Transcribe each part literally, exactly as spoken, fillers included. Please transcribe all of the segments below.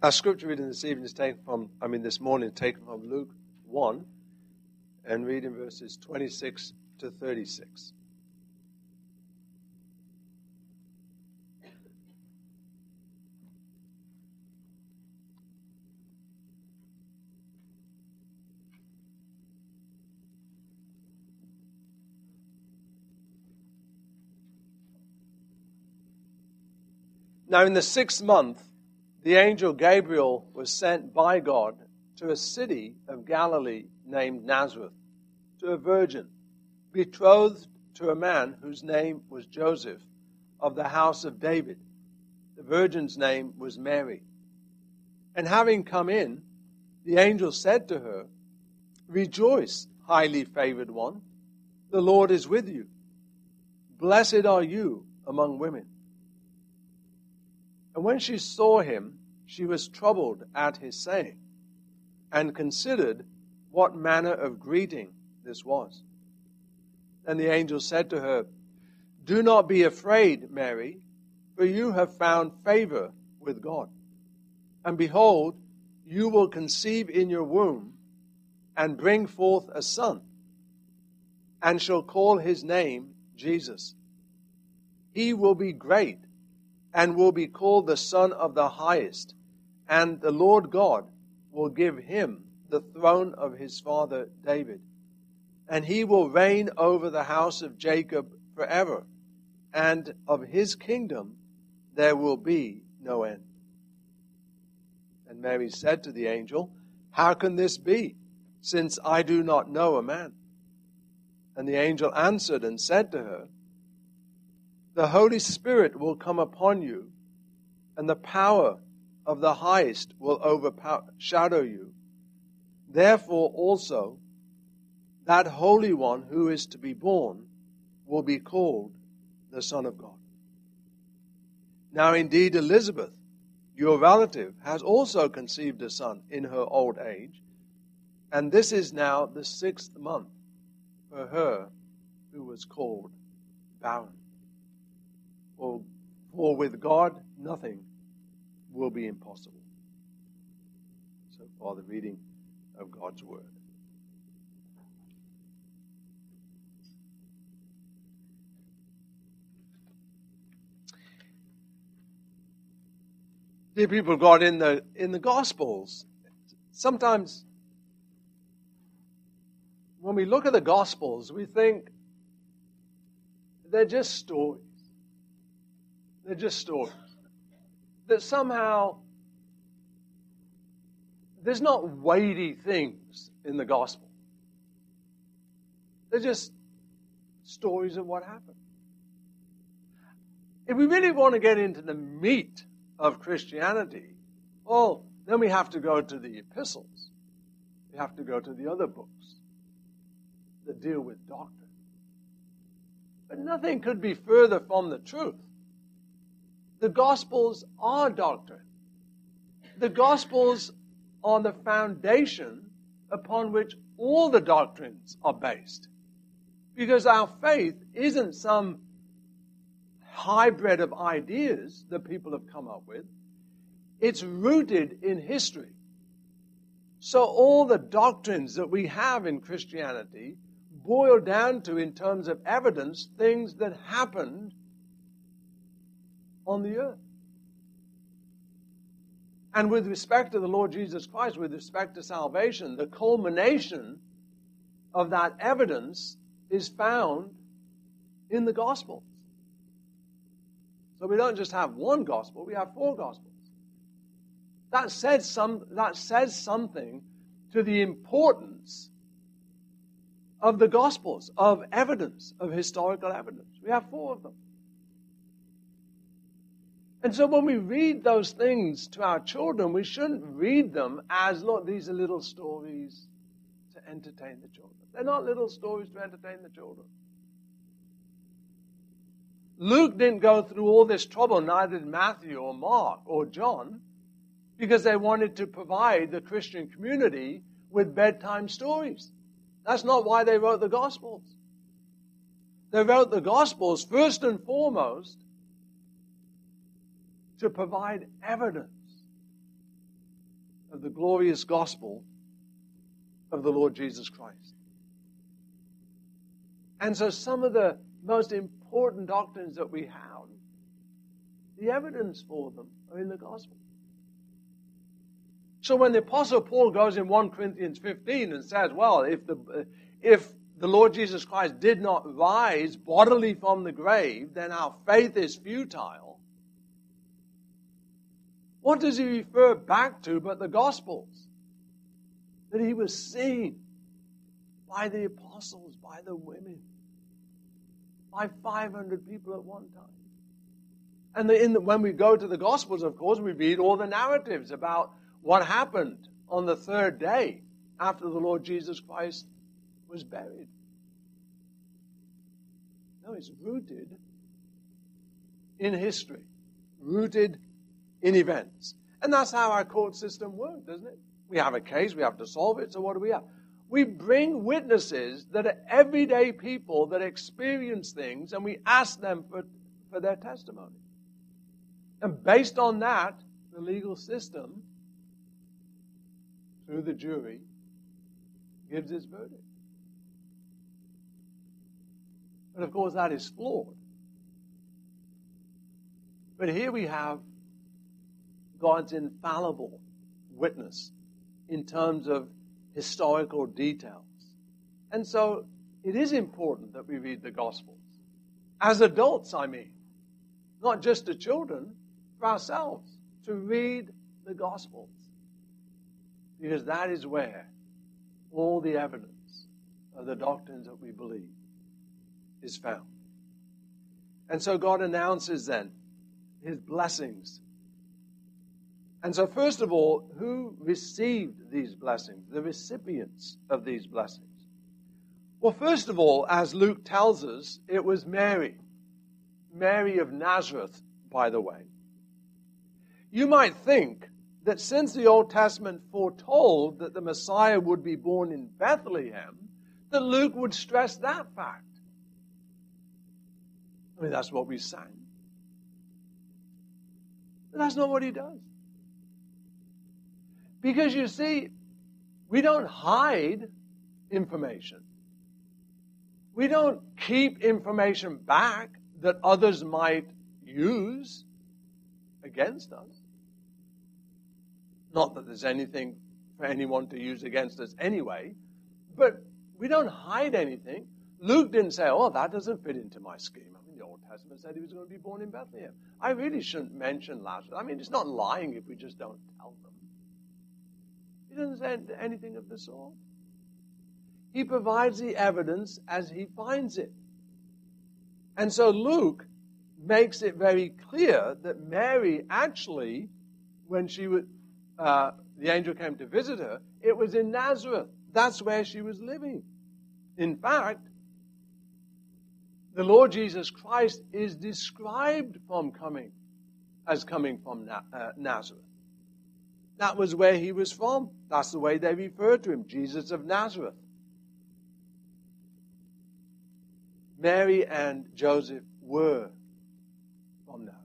Our scripture reading this evening is taken from, I mean this morning, taken from Luke one, and reading verses twenty-six to thirty-six. Now in the sixth month, the angel Gabriel was sent by God to a city of Galilee named Nazareth, to a virgin, betrothed to a man whose name was Joseph, of the house of David. The virgin's name was Mary. And having come in, the angel said to her, "Rejoice, highly favored one, the Lord is with you. Blessed are you among women." And when she saw him, she was troubled at his saying, and considered what manner of greeting this was. And the angel said to her, "Do not be afraid, Mary, for you have found favor with God. And behold, you will conceive in your womb, and bring forth a son, and shall call his name Jesus. He will be great, and will be called the Son of the Highest, and the Lord God will give him the throne of his father David. And he will reign over the house of Jacob forever, and of his kingdom there will be no end." And Mary said to the angel, "How can this be, since I do not know a man?" And the angel answered and said to her, "The Holy Spirit will come upon you, and the power of the Highest will overshadow you. Therefore also, that Holy One who is to be born will be called the Son of God. Now indeed Elizabeth, your relative, has also conceived a son in her old age, and this is now the sixth month for her who was called barren. For, for with God nothing will be impossible." So far the reading of God's Word. Dear people of God, in the in the Gospels, sometimes when we look at the Gospels, we think they're just stories. They're just stories. That somehow there's not weighty things in the Gospel. They're just stories of what happened. If we really want to get into the meat of Christianity, well, then we have to go to the epistles. We have to go to the other books that deal with doctrine. But nothing could be further from the truth. The Gospels are doctrine. The Gospels are the foundation upon which all the doctrines are based. Because our faith isn't some hybrid of ideas that people have come up with. It's rooted in history. So all the doctrines that we have in Christianity boil down to, in terms of evidence, things that happened on the earth. And with respect to the Lord Jesus Christ, with respect to salvation, the culmination of that evidence is found in the Gospels. So we don't just have one Gospel, we have four Gospels. That says, some, that says something to the importance of the Gospels, of evidence, of historical evidence. We have four of them. And so when we read those things to our children, we shouldn't read them as, look, these are little stories to entertain the children. They're not little stories to entertain the children. Luke didn't go through all this trouble, neither did Matthew or Mark or John, because they wanted to provide the Christian community with bedtime stories. That's not why they wrote the Gospels. They wrote the Gospels first and foremost to provide evidence of the glorious gospel of the Lord Jesus Christ. And so some of the most important doctrines that we have, the evidence for them are in the gospel. So when the Apostle Paul goes in First Corinthians fifteen and says, well, if the, if the Lord Jesus Christ did not rise bodily from the grave, then our faith is futile. What does he refer back to but the Gospels? That he was seen by the apostles, by the women, by five hundred people at one time. And the, in the, when we go to the Gospels, of course, we read all the narratives about what happened on the third day after the Lord Jesus Christ was buried. No, it's rooted in history, rooted in events. And that's how our court system works, doesn't it? We have a case, we have to solve it, so what do we have? We bring witnesses that are everyday people that experience things, and we ask them for, for their testimony. And based on that, the legal system, through the jury, gives its verdict. But of course, that is flawed. But here we have God's infallible witness in terms of historical details. And so it is important that we read the Gospels. As adults, I mean. Not just to children, for ourselves. To read the Gospels. Because that is where all the evidence of the doctrines that we believe is found. And so God announces then His blessings. And so first of all, who received these blessings? The recipients of these blessings. Well, first of all, as Luke tells us, it was Mary. Mary of Nazareth, by the way. You might think that since the Old Testament foretold that the Messiah would be born in Bethlehem, that Luke would stress that fact. I mean, that's what we sang. But that's not what he does. Because you see, we don't hide information. We don't keep information back that others might use against us. Not that there's anything for anyone to use against us anyway, but we don't hide anything. Luke didn't say, oh, that doesn't fit into my scheme. I mean, the Old Testament said he was going to be born in Bethlehem. I really shouldn't mention Lazarus. I mean, it's not lying if we just don't tell them. He doesn't say anything of the sort. He provides the evidence as he finds it. And so Luke makes it very clear that Mary actually, when she was, uh, the angel came to visit her, it was in Nazareth. That's where she was living. In fact, the Lord Jesus Christ is described from coming as coming from Na- uh, Nazareth. That was where he was from. That's the way they referred to him, Jesus of Nazareth. Mary and Joseph were from Nazareth.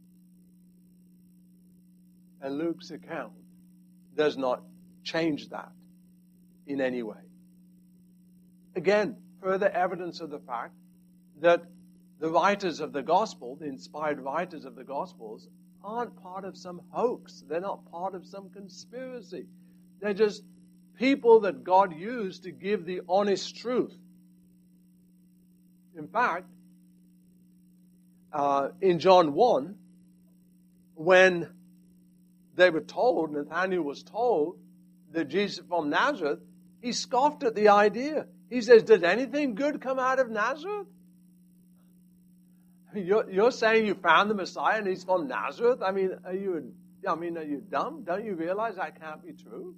And Luke's account does not change that in any way. Again, further evidence of the fact that the writers of the gospel, the inspired writers of the gospels, aren't part of some hoax. They're not part of some conspiracy. They're just people that God used to give the honest truth. In fact, uh, in John one, when they were told, Nathanael was told that Jesus from Nazareth, he scoffed at the idea. He says, did anything good come out of Nazareth? You're, you're saying you found the Messiah and he's from Nazareth? I mean, are you, I mean, are you dumb? Don't you realize that can't be true?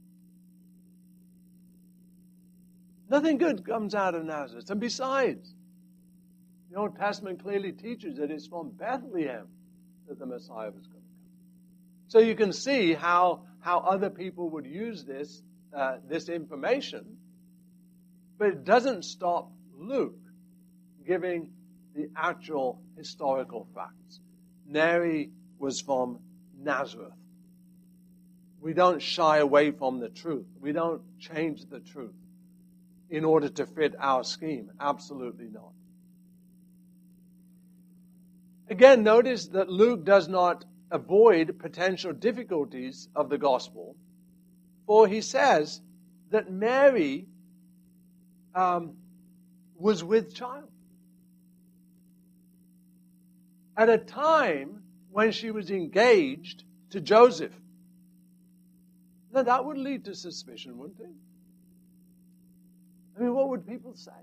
Nothing good comes out of Nazareth. And besides, the Old Testament clearly teaches that it's from Bethlehem that the Messiah was going to come. So you can see how, how other people would use this, uh, this information, but it doesn't stop Luke giving the actual historical facts. Mary was from Nazareth, We don't shy away from the truth. We don't change the truth in order to fit our scheme. Absolutely not. Again, notice that Luke does not avoid potential difficulties of the gospel, for he says that Mary um, was with child at a time when she was engaged to Joseph. Now that would lead to suspicion, wouldn't it? I mean, what would people say?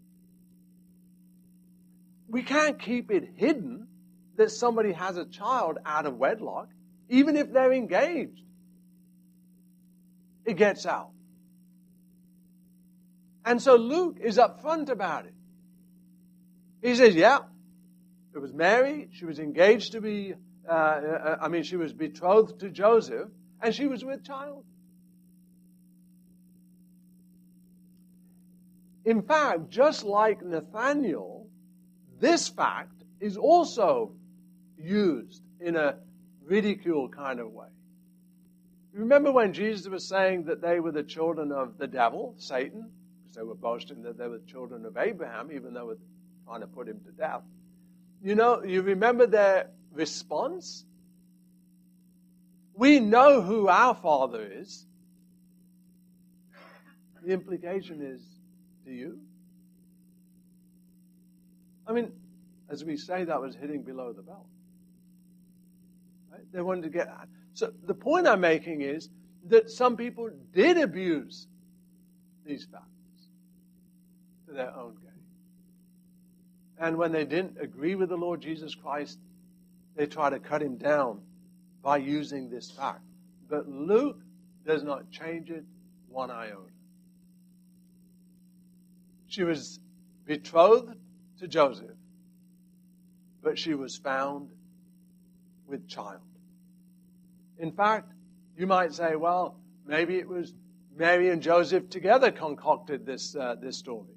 We can't keep it hidden that somebody has a child out of wedlock, even if they're engaged. It gets out. And so Luke is upfront about it. He says, yeah, it was Mary. She was engaged to be, uh, uh, I mean, she was betrothed to Joseph, and she was with child. In fact, just like Nathanael, this fact is also used in a ridicule kind of way. Remember when Jesus was saying that they were the children of the devil, Satan, because they were boasting that they were children of Abraham, even though they were trying to put him to death. You know, you remember their response? We know who our Father is. The implication is, do you? I mean, as we say, that was hitting below the belt. Right? They wanted to get at. So the point I'm making is that some people did abuse these facts to their own gain. And when they didn't agree with the Lord Jesus Christ, they try to cut him down by using this fact. But Luke does not change it one iota. She was betrothed to Joseph, but she was found with child. In fact, you might say, well, maybe it was Mary and Joseph together concocted this uh, this story.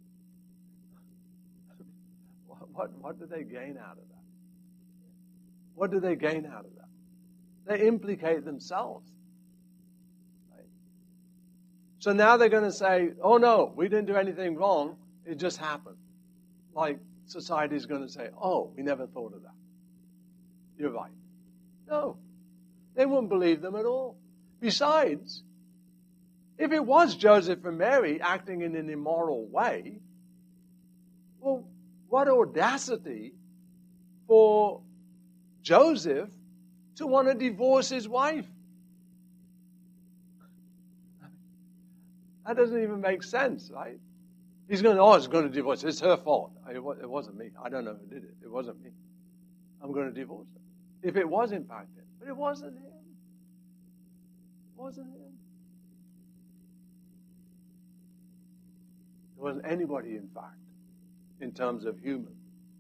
What, what, what do they gain out of that? What do they gain out of that? They implicate themselves. Right? So now they're going to say, oh no, we didn't do anything wrong. It just happened. Like society is going to say, oh, we never thought of that. You're right. No. They wouldn't believe them at all. Besides, if it was Joseph and Mary acting in an immoral way, well, what audacity for Joseph to want to divorce his wife. That doesn't even make sense, right? He's going, oh, he's going to divorce. It's her fault. It wasn't me. I don't know who did it. It wasn't me. I'm going to divorce her. If it was, in fact, him. But it wasn't him. It wasn't him. It wasn't anybody, in fact, in terms of human.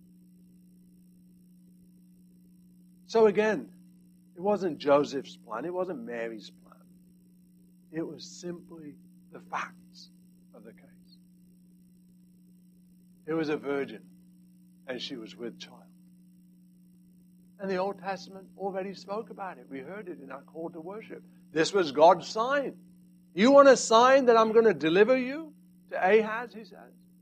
So again, it wasn't Joseph's plan. It wasn't Mary's plan. It was simply the facts of the case. It was a virgin, and she was with child. And the Old Testament already spoke about it. We heard it in our call to worship. This was God's sign. You want a sign that I'm going to deliver you to Ahaz, he says.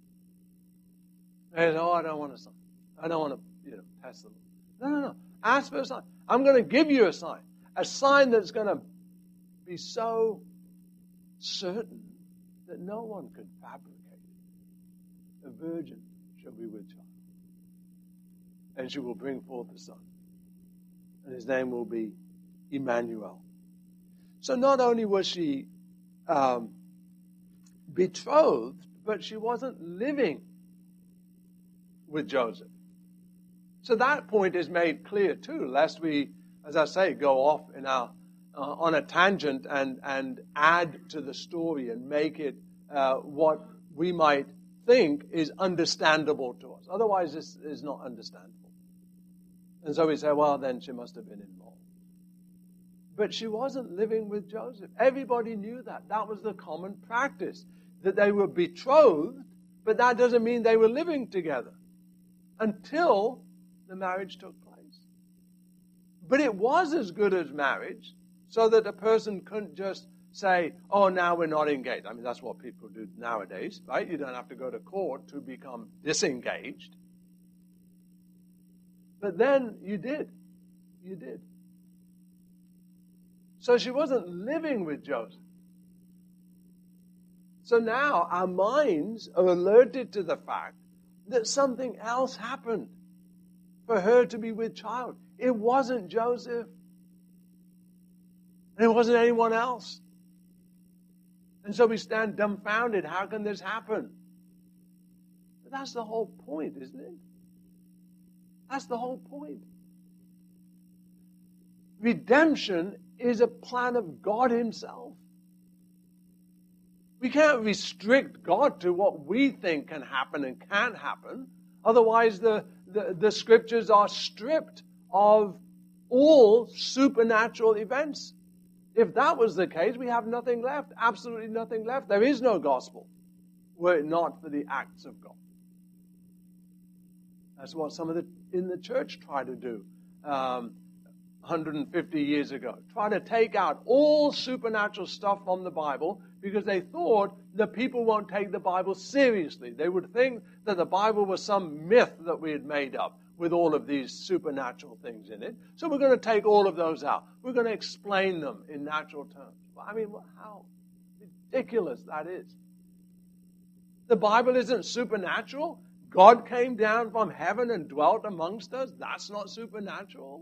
And oh, I don't want a sign. I don't want to, you know, test them. No, no, no. Ask for a sign. I'm going to give you a sign. A sign that's going to be so certain that no one could fabricate it. A virgin shall be with child. And she will bring forth a son. And his name will be Emmanuel. So not only was she um, betrothed, but she wasn't living with Joseph. So that point is made clear too, lest we, as I say, go off in our uh, on a tangent and, and add to the story and make it uh, what we might think is understandable to us. Otherwise, this is not understandable. And so we say, well, then she must have been involved. But she wasn't living with Joseph. Everybody knew that. That was the common practice, that they were betrothed, but that doesn't mean they were living together until the marriage took place. But it was as good as marriage so that a person couldn't just say, oh, now we're not engaged. I mean, that's what people do nowadays, right? You don't have to go to court to become disengaged. But then you did. You did. So she wasn't living with Joseph. So now our minds are alerted to the fact that something else happened for her to be with child. It wasn't Joseph. And it wasn't anyone else. And so we stand dumbfounded. How can this happen? But that's the whole point, isn't it? That's the whole point. Redemption is a plan of God Himself. We can't restrict God to what we think can happen and can't happen. Otherwise, the, the, the Scriptures are stripped of all supernatural events. If that was the case, we have nothing left. Absolutely nothing left. There is no gospel were it not for the acts of God. That's what some of the in the church try to do um, one hundred fifty years ago. Try to take out all supernatural stuff from the Bible because they thought that people won't take the Bible seriously. They would think that the Bible was some myth that we had made up with all of these supernatural things in it. So we're going to take all of those out. We're going to explain them in natural terms. I mean, how ridiculous that is. The Bible isn't supernatural. God came down from heaven and dwelt amongst us. That's not supernatural.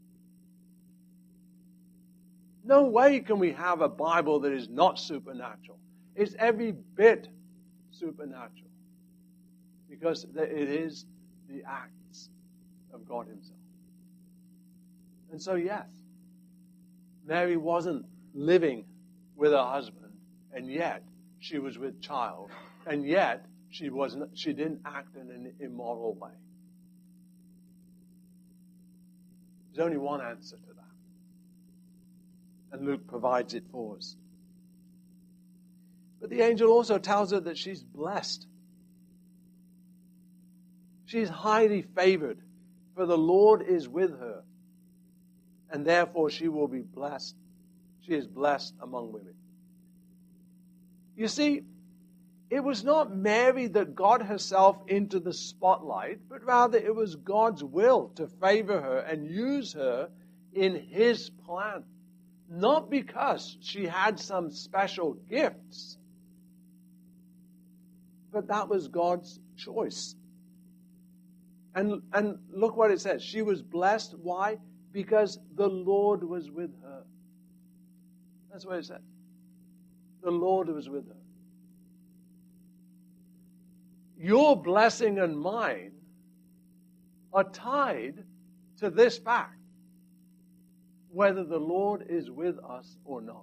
No way can we have a Bible that is not supernatural. It's every bit supernatural. Because it is the acts of God Himself. And so, yes, Mary wasn't living with her husband, and yet she was with child, and yet she wasn't. She didn't act in an immoral way. There's only one answer to that. And Luke provides it for us. But the angel also tells her that she's blessed. She's highly favored, for the Lord is with her, and therefore she will be blessed. She is blessed among women. You see, it was not Mary that got herself into the spotlight, but rather it was God's will to favor her and use her in His plan. Not because she had some special gifts, but that was God's choice. And, and look what it says. She was blessed. Why? Because the Lord was with her. That's what it said. The Lord was with her. Your blessing and mine are tied to this fact, whether the Lord is with us or not.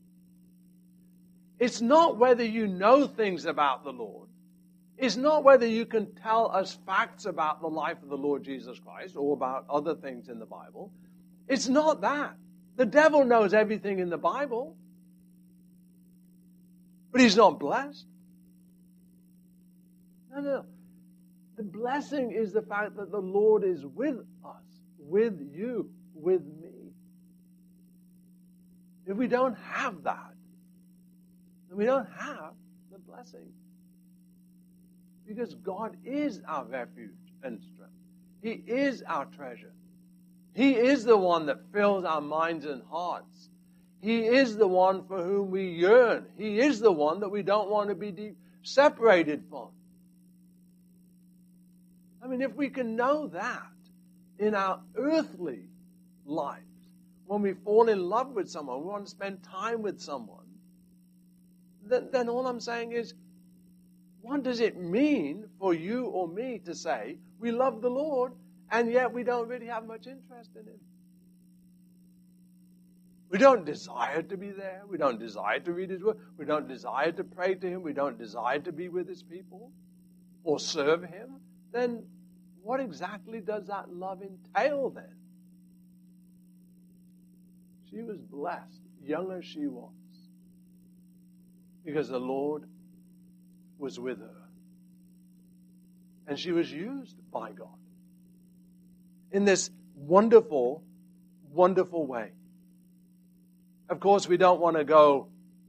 It's not whether you know things about the Lord. It's not whether you can tell us facts about the life of the Lord Jesus Christ or about other things in the Bible. It's not that. The devil knows everything in the Bible, but he's not blessed. No, no. The blessing is the fact that the Lord is with us, with you, with me. If we don't have that, then we don't have the blessing. Because God is our refuge and strength. He is our treasure. He is the one that fills our minds and hearts. He is the one for whom we yearn. He is the one that we don't want to be de- separated from. I mean, if we can know that in our earthly lives, when we fall in love with someone, we want to spend time with someone, then, then all I'm saying is, what does it mean for you or me to say we love the Lord and yet we don't really have much interest in Him? We don't desire to be there. We don't desire to read His Word. We don't desire to pray to Him. We don't desire to be with His people or serve Him. Then what exactly does that love entail then? She was blessed, young as she was, because the Lord was with her. And she was used by God in this wonderful, wonderful way. Of course, we don't want to go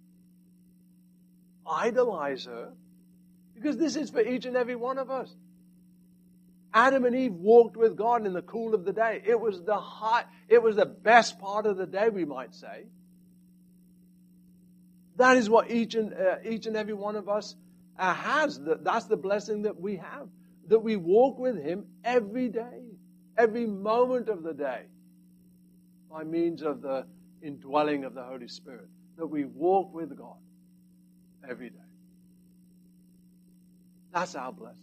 idolize her, because this is for each and every one of us. Adam and Eve walked with God in the cool of the day. It was the high, it was the best part of the day, we might say. That is what each and uh, each and every one of us uh, has. That's the blessing that we have, that we walk with Him every day, every moment of the day, by means of the indwelling of the Holy Spirit, that we walk with God every day. That's our blessing.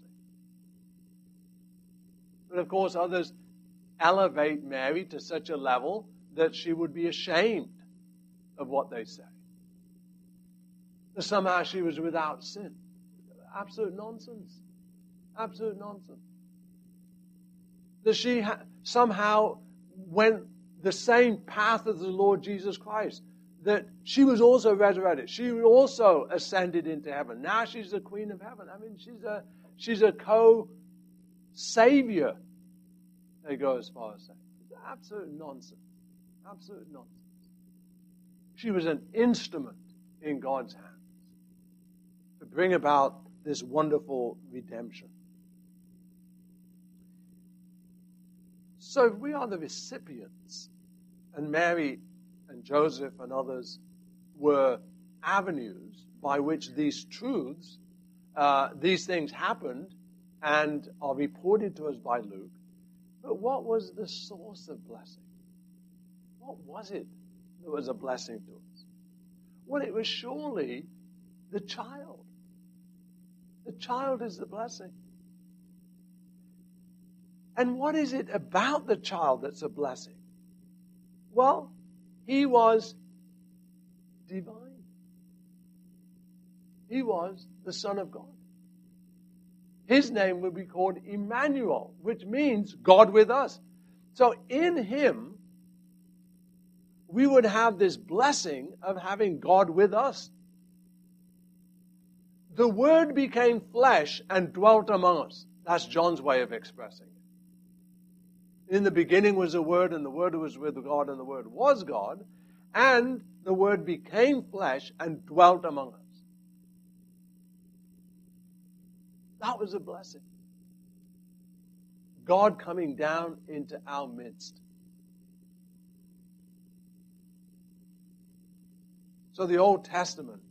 But of course, others elevate Mary to such a level that she would be ashamed of what they say. That somehow she was without sin. Absolute nonsense. Absolute nonsense. That she ha- somehow went the same path as the Lord Jesus Christ. That she was also resurrected. She also ascended into heaven. Now she's the Queen of Heaven. I mean, she's a she's a co-savior. They go as far as saying. It's absolute nonsense. Absolute nonsense. She was an instrument in God's hands to bring about this wonderful redemption. So if we are the recipients, and Mary and Joseph and others were avenues by which these truths, uh, these things happened and are reported to us by Luke. But what was the source of blessing? What was it that was a blessing to us? Well, it was surely the child. The child is the blessing. And what is it about the child that's a blessing? Well, he was divine. He was the Son of God. His name would be called Emmanuel, which means God with us. So in Him, we would have this blessing of having God with us. The Word became flesh and dwelt among us. That's John's way of expressing it. In the beginning was the Word, and the Word was with God, and the Word was God. And the Word became flesh and dwelt among us. That was a blessing. God coming down into our midst. So the Old Testament,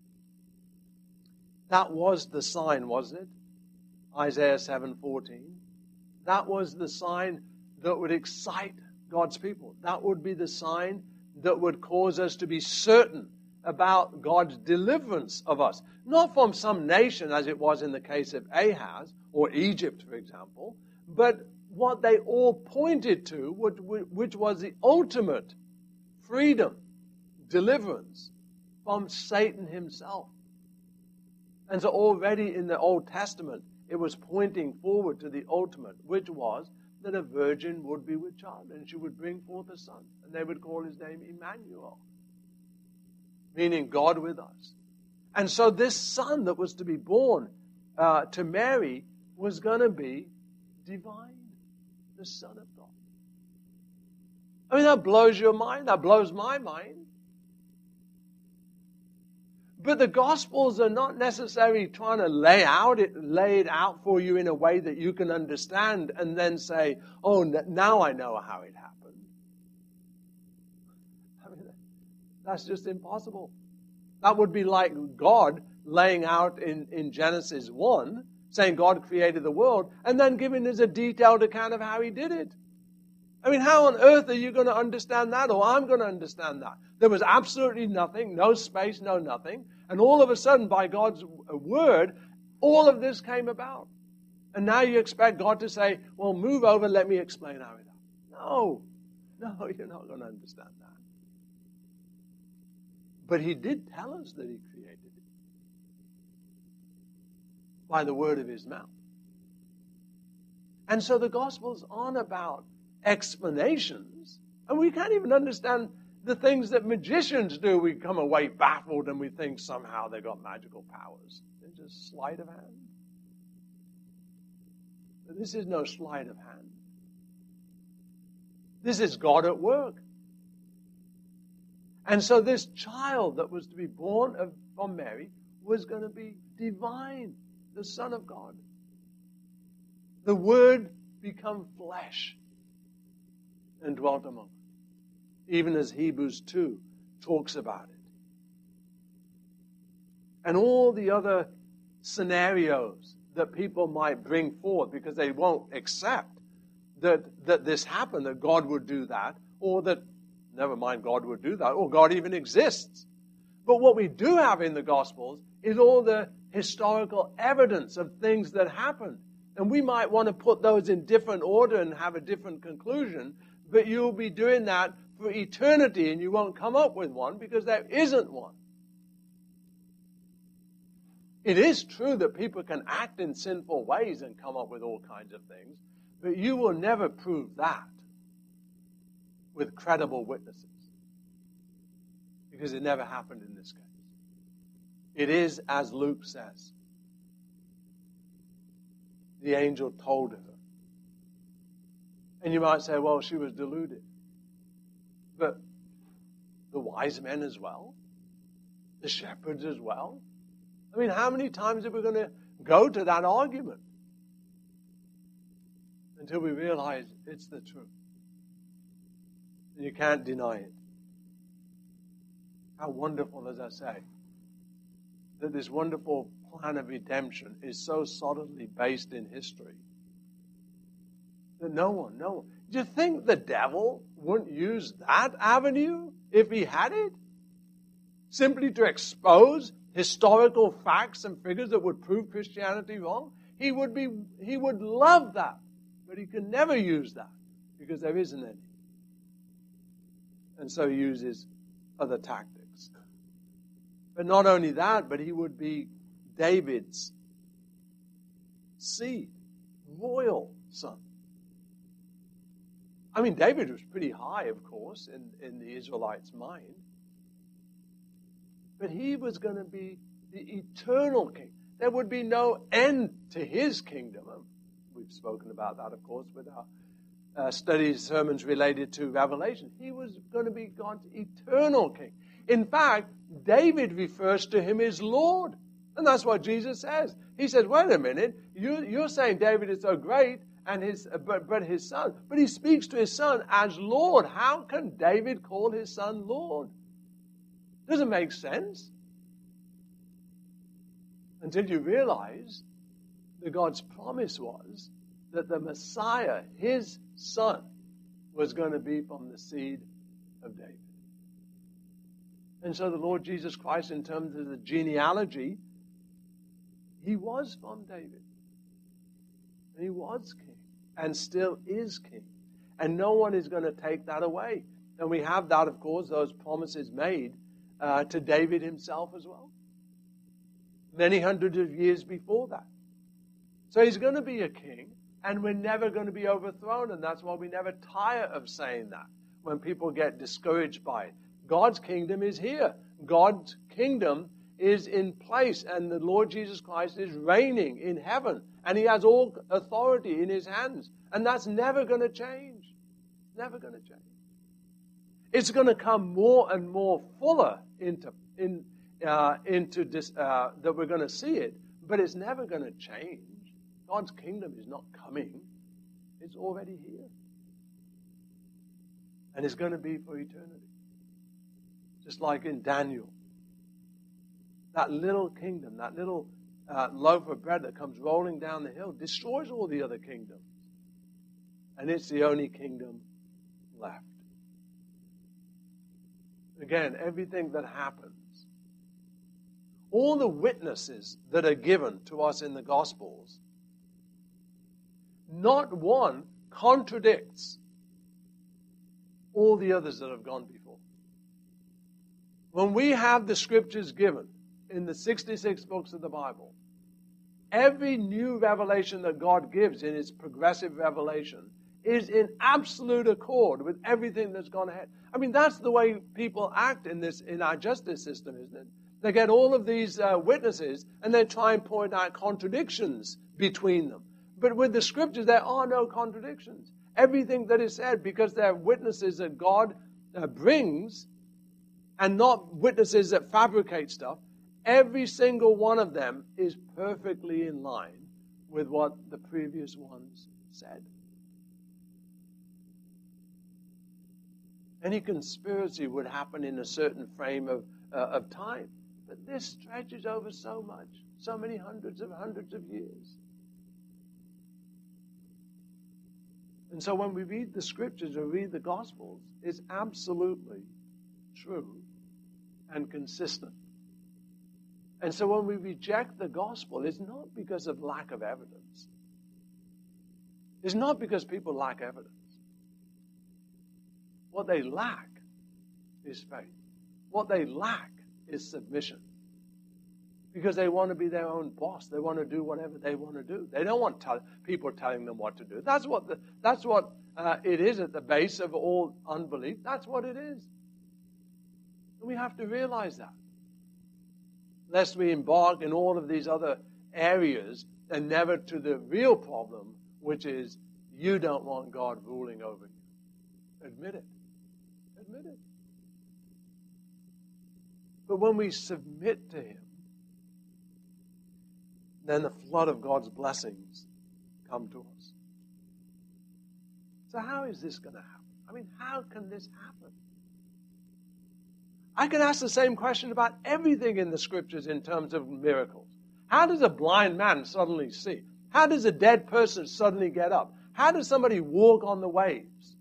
that was the sign, wasn't it? Isaiah seven fourteen. That was the sign that would excite God's people. That would be the sign that would cause us to be certain about God's deliverance of us. Not from some nation, as it was in the case of Ahaz, or Egypt, for example, but what they all pointed to, which was the ultimate freedom, deliverance from Satan himself. And so already in the Old Testament, it was pointing forward to the ultimate, which was that a virgin would be with child, and she would bring forth a son, and they would call his name Emmanuel, meaning God with us. And so this son that was to be born uh, to Mary was going to be divine, the Son of God. I mean, that blows your mind. That blows my mind. But the Gospels are not necessarily trying to lay out it, lay it out for you in a way that you can understand and then say, oh, now I know how it happened. I mean, that's just impossible. That would be like God laying out in, in Genesis one, saying God created the world, and then giving us a detailed account of how He did it. I mean, how on earth are you going to understand that, or I'm going to understand that? There was absolutely nothing, no space, no nothing, and all of a sudden, by God's word, all of this came about. And now you expect God to say, well, move over, let me explain how it happened. No, no, you're not going to understand that. But He did tell us that He created it by the word of His mouth. And so the Gospels aren't about explanations. And we can't even understand the things that magicians do. We come away baffled and we think somehow they got magical powers. They're just sleight of hand. But this is no sleight of hand. This is God at work. And so this child that was to be born of, from Mary was going to be divine, the Son of God. The Word become flesh and dwelt among us, even as Hebrews two talks about it. And all the other scenarios that people might bring forth because they won't accept that, that this happened, that God would do that, or that, never mind God would do that, or God even exists. But what we do have in the Gospels is all the historical evidence of things that happened. And we might want to put those in different order and have a different conclusion, but you'll be doing that for eternity and you won't come up with one because there isn't one. It is true that people can act in sinful ways and come up with all kinds of things, but you will never prove that with credible witnesses because it never happened in this case. It is as Luke says. The angel told her. And you might say, well, she was deluded. But the wise men as well? The shepherds as well? I mean, how many times are we going to go to that argument? Until we realize it's the truth. And you can't deny it. How wonderful, as I say, that this wonderful plan of redemption is so solidly based in history that no one, no one. Do you think the devil wouldn't use that avenue if he had it? Simply to expose historical facts and figures that would prove Christianity wrong? He would be, he would love that, but he can never use that because there isn't any. And so he uses other tactics. But not only that, but he would be David's seed, royal son. I mean, David was pretty high, of course, in, in the Israelites' mind. But he was going to be the eternal king. There would be no end to his kingdom. We've spoken about that, of course, with our uh, studies, sermons related to Revelation. He was going to be God's eternal king. In fact, David refers to him as Lord. And that's what Jesus says. He says, wait a minute, you, you're saying David is so great, and his but, but his son. But he speaks to his son as Lord. How can David call his son Lord? Doesn't make sense. Until you realize that God's promise was that the Messiah, his son, was going to be from the seed of David. And so the Lord Jesus Christ, in terms of the genealogy, he was from David. And he was king. And still is king. And no one is going to take that away. And we have that, of course, those promises made uh, to David himself as well. Many hundreds of years before that. So he's going to be a king. And we're never going to be overthrown. And that's why we never tire of saying that when people get discouraged by it. God's kingdom is here. God's kingdom is in place. And the Lord Jesus Christ is reigning in heaven. And he has all authority in his hands. And that's never going to change. Never going to change. It's going to come more and more fuller into, in, uh, into this, uh, that we're going to see it. But it's never going to change. God's kingdom is not coming. It's already here. And it's going to be for eternity. Just like in Daniel. That little kingdom, that little uh, loaf of bread that comes rolling down the hill destroys all the other kingdoms. And it's the only kingdom left. Again, everything that happens, all the witnesses that are given to us in the Gospels, not one contradicts all the others that have gone before. When we have the scriptures given in the sixty-six books of the Bible, every new revelation that God gives in His progressive revelation is in absolute accord with everything that's gone ahead. I mean, that's the way people act in this in our justice system, isn't it? They get all of these uh, witnesses and they try and point out contradictions between them. But with the scriptures, there are no contradictions. Everything that is said, because they're witnesses that God uh, brings, and not witnesses that fabricate stuff. Every single one of them is perfectly in line with what the previous ones said. Any conspiracy would happen in a certain frame of, uh, of time. But this stretches over so much, so many hundreds of hundreds of years. And so when we read the scriptures or read the Gospels, it's absolutely true and consistent. And so when we reject the gospel, it's not because of lack of evidence. It's not because people lack evidence. What they lack is faith. What they lack is submission. Because they want to be their own boss. They want to do whatever they want to do. They don't want tell, people telling them what to do. That's what, the, that's what uh, it is at the base of all unbelief. That's what it is. And we have to realize that. Lest we embark in all of these other areas and never to the real problem, which is you don't want God ruling over you. Admit it. Admit it. But when we submit to Him, then the flood of God's blessings come to us. So how is this going to happen? I mean, how can this happen? I can ask the same question about everything in the scriptures in terms of miracles. How does a blind man suddenly see? How does a dead person suddenly get up? How does somebody walk on the waves?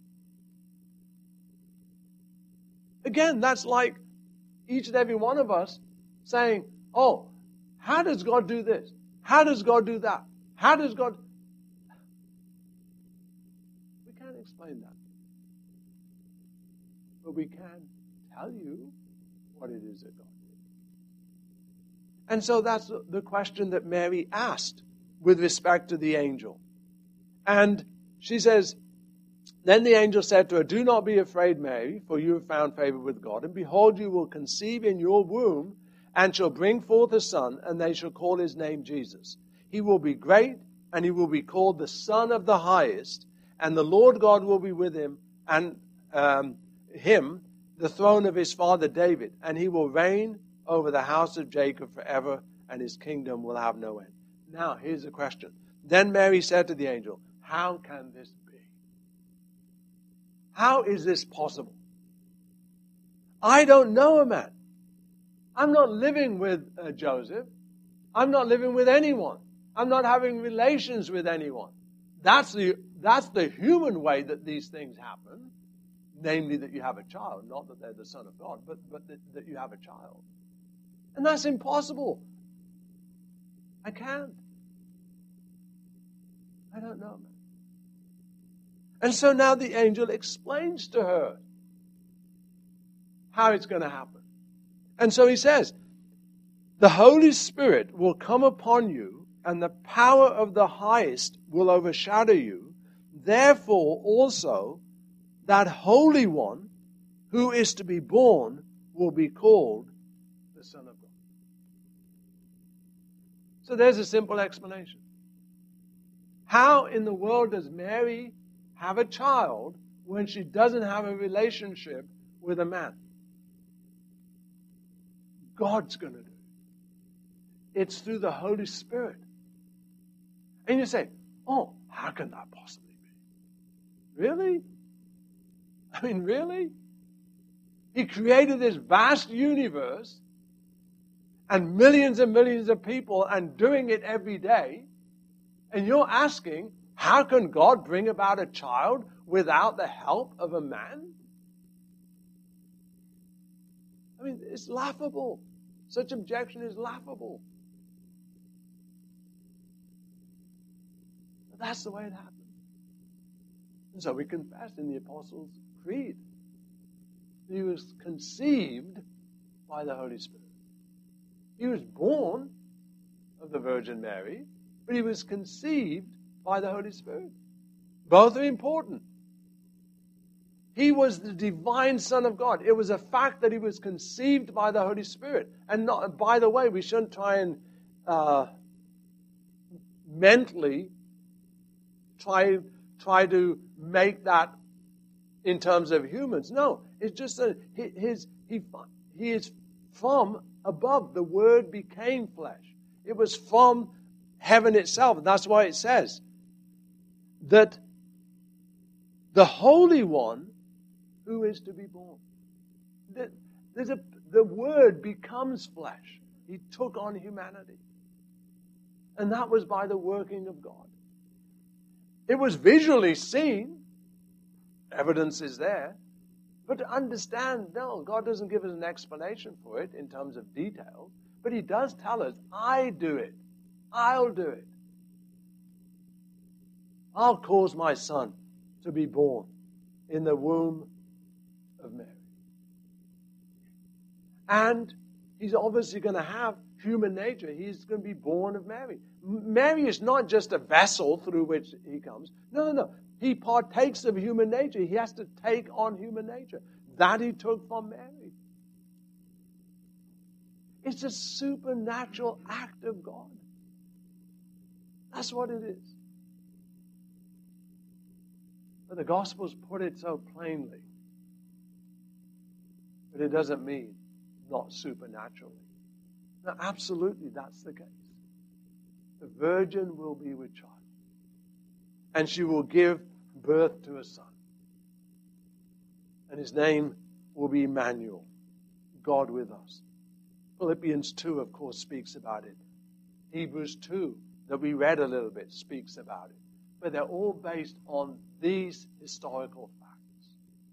Again, that's like each and every one of us saying, oh, how does God do this? How does God do that? How does God... We can't explain that. But we can tell you what it is that God did. And so that's the question that Mary asked with respect to the angel. And she says, then the angel said to her, do not be afraid, Mary, for you have found favor with God. And behold, you will conceive in your womb and shall bring forth a son, and they shall call his name Jesus. He will be great, and he will be called the Son of the Highest, and the Lord God will be with him, and um, him, the throne of his father David, and he will reign over the house of Jacob forever, and his kingdom will have no end. Now, here's the question. Then Mary said to the angel, how can this be? How is this possible? I don't know a man. I'm not living with uh, Joseph. I'm not living with anyone. I'm not having relations with anyone. That's the, that's the human way that these things happen. Namely, that you have a child, not that they're the Son of God, but, but that, that you have a child. And that's impossible. I can't. I don't know. And so now the angel explains to her how it's going to happen. And so he says, the Holy Spirit will come upon you, and the power of the Highest will overshadow you. Therefore also, that Holy One who is to be born will be called the Son of God. So there's a simple explanation. How in the world does Mary have a child when she doesn't have a relationship with a man? God's going to do it. It's through the Holy Spirit. And you say, oh, how can that possibly be? Really? I mean, really? He created this vast universe and millions and millions of people and doing it every day. And you're asking, how can God bring about a child without the help of a man? I mean, it's laughable. Such objection is laughable. But that's the way it happened. And so we confess in the Apostles' Creed that he was conceived by the Holy Spirit. He was born of the Virgin Mary, but he was conceived by the Holy Spirit. Both are important. He was the divine Son of God. It was a fact that he was conceived by the Holy Spirit. And not, by the way, we shouldn't try and uh, mentally try, try to make that in terms of humans. No, it's just that his, he, he is from above. The Word became flesh. It was from heaven itself. And that's why it says that the Holy One who is to be born. There's a, the Word becomes flesh. He took on humanity. And that was by the working of God. It was visually seen. Evidence is there. But to understand, no, God doesn't give us an explanation for it in terms of detail. But He does tell us, I do it. I'll do it. I'll cause my Son to be born in the womb of Mary. And He's obviously going to have human nature. He's going to be born of Mary. Mary is not just a vessel through which He comes. No, no, no. He partakes of human nature. He has to take on human nature. That He took from Mary. It's a supernatural act of God. That's what it is. But the Gospels put it so plainly. But it doesn't mean not supernaturally. No, absolutely, that's the case. The virgin will be with child. And she will give birth to a son. And His name will be Emmanuel, God with us. Philippians two, of course, speaks about it. Hebrews two, that we read a little bit, speaks about it. But they're all based on these historical facts.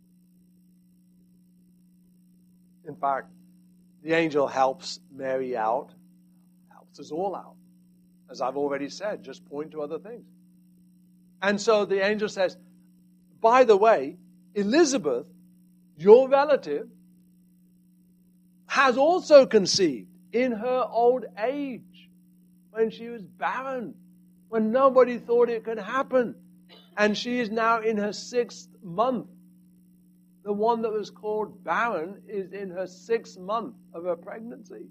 In fact, the angel helps Mary out, helps us all out. As I've already said, just point to other things. And so the angel says, by the way, Elizabeth, your relative, has also conceived in her old age, when she was barren, when nobody thought it could happen. And she is now in her sixth month. The one that was called barren is in her sixth month of her pregnancy.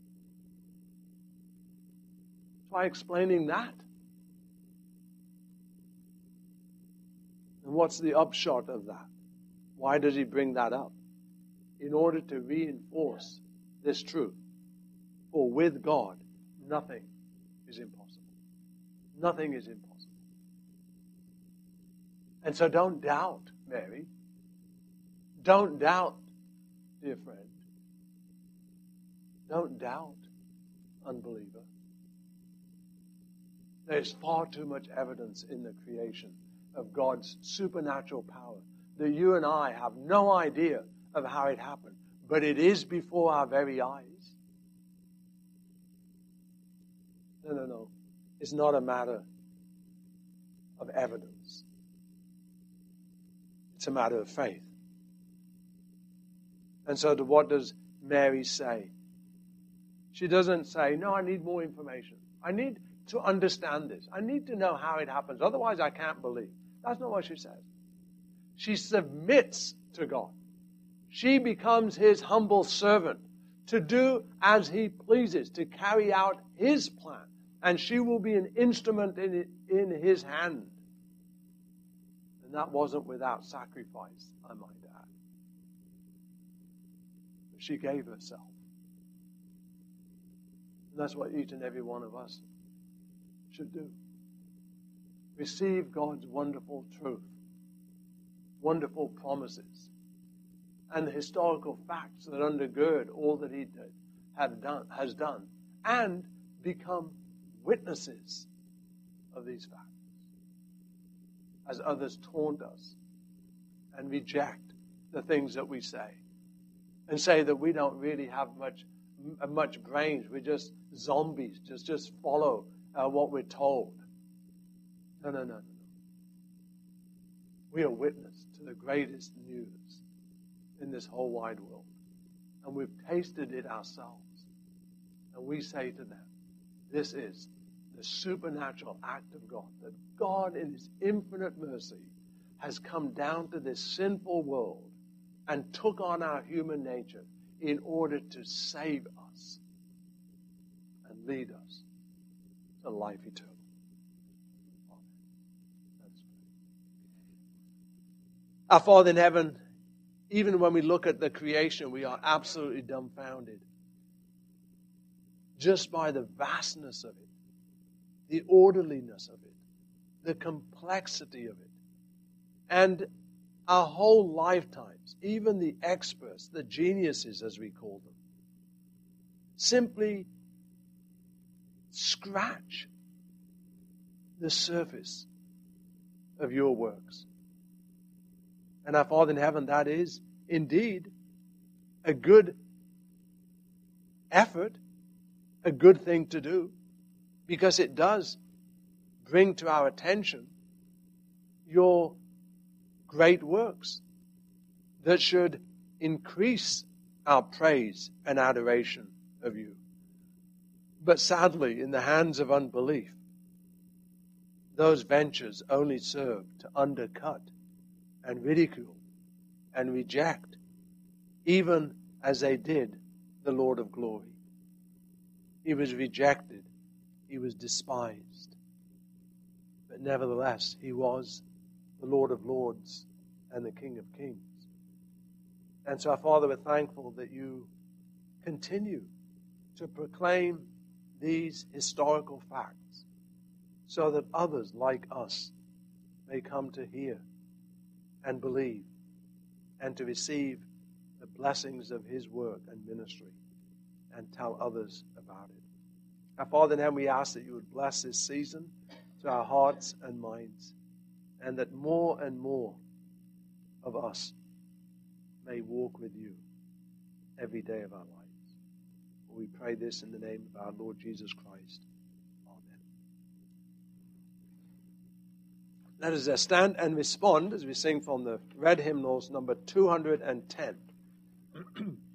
Try explaining that. And what's the upshot of that? Why does he bring that up? In order to reinforce this truth. For with God, nothing is impossible. Nothing is impossible. And so don't doubt, Mary. Don't doubt, dear friend. Don't doubt, unbeliever. There's far too much evidence in the creation of God's supernatural power that you and I have no idea of how it happened. But it is before our very eyes. No, no, no. It's not a matter of evidence. It's a matter of faith. And so to what does Mary say? She doesn't say, no, I need more information. I need to understand this. I need to know how it happens. Otherwise, I can't believe. That's not what she says. She submits to God. She becomes His humble servant to do as He pleases, to carry out His plan. And she will be an instrument in, in His hand. And that wasn't without sacrifice, I might add. But she gave herself. And that's what each and every one of us should do. Receive God's wonderful truth, wonderful promises, and the historical facts that undergird all that He did, have done, has done, and become witnesses of these facts. As others taunt us and reject the things that we say, and say that we don't really have much much brains, we're just zombies, just, just follow uh, what we're told. No, no, no, no. We are witness to the greatest news in this whole wide world. And we've tasted it ourselves. And we say to them, this is the supernatural act of God. That God in His infinite mercy has come down to this sinful world and took on our human nature in order to save us and lead us to life eternal. Our Father in heaven, Even when we look at the creation, we are absolutely dumbfounded just by the vastness of it, the orderliness of it, the complexity of it. And our whole lifetimes, even the experts, the geniuses as we call them, simply scratch the surface of your works. And our Father in heaven, that is indeed a good effort, a good thing to do, because it does bring to our attention your great works that should increase our praise and adoration of you. But sadly, in the hands of unbelief, those ventures only serve to undercut and ridicule and reject, even as they did the Lord of glory. He was rejected. He was despised. But nevertheless, he was the Lord of lords and the King of kings. And so, our Father, we're thankful that you continue to proclaim these historical facts so that others like us may come to hear and believe and to receive the blessings of his work and ministry and tell others about it. Our Father in heaven, we ask that you would bless this season to our hearts and minds, and that more and more of us may walk with you every day of our lives. We pray this in the name of our Lord Jesus Christ. Amen. Let us stand and respond as we sing from the red hymnals number two hundred ten.